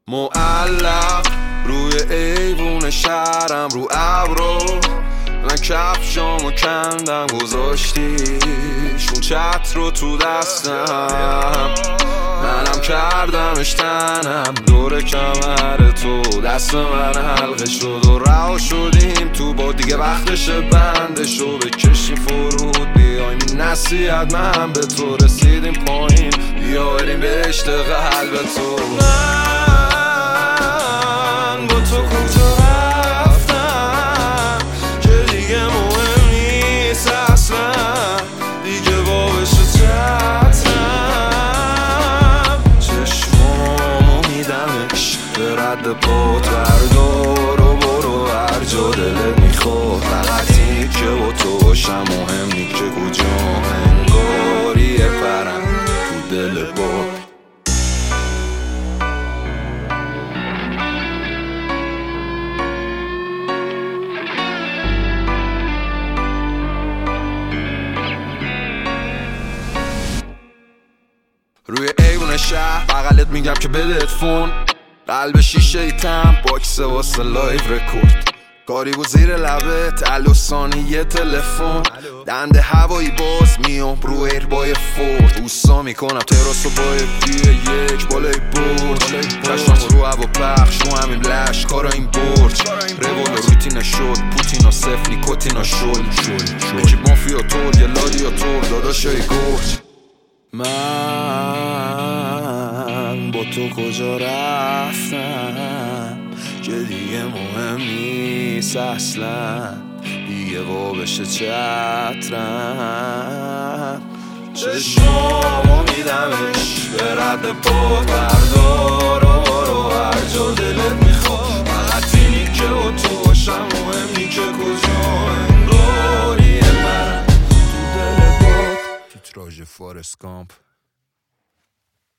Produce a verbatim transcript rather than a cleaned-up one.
معلق روی ایوون شهرم رو ابرو، من کفشامو کندم گذاشتیش اون چت رو تو دستم، منم کردمش تنم دور کمر تو، دست من حلقه شد و رها شدیم تو با، دیگه وقتشه بندشو بکشیم فرود، بیایم این نصیحت من به تو، رسیدیم پایین بیا بریم به عشق قلب تو. من با تو کجا رفتم که دیگه مهم نیست اصلا، دیگه بابش چترم، چشمامو میدمش به رد پات، بردار و برو هر جا دلت میخواد، فقط اینی که با تو باشم مهم نی که کجا، انگاریه پرم تو دل باد. روی ایوون شهر بغلت میگم که بده فون، قلب شیشه ای تم باکس واسه لایو رکورد، کاری بود زیر لبت الو ثانیه تلفن، دنده هوایی باز میام رو ایر بای فورد، اوستا میکنم تراس و با دیه یک بالای برد، کشتم رو هوا پخش رو همین لش کارا این برج، روال روتین شد پوتینا صف نیکوتینا شد، اکیب مافیا تور یه لادیا تور داداشای گرج. من با تو کجا رفتم که دیگه مهم نیست اصلا، دیگه بابشه چترم، چشمامو میدمش به رد پا، بردار و برو هر جا دلت میخواد، فقط اینی که با تو باشم مهم نی که کجا، انگاریه من تو دل باد. تیتراژ فارست کامپ.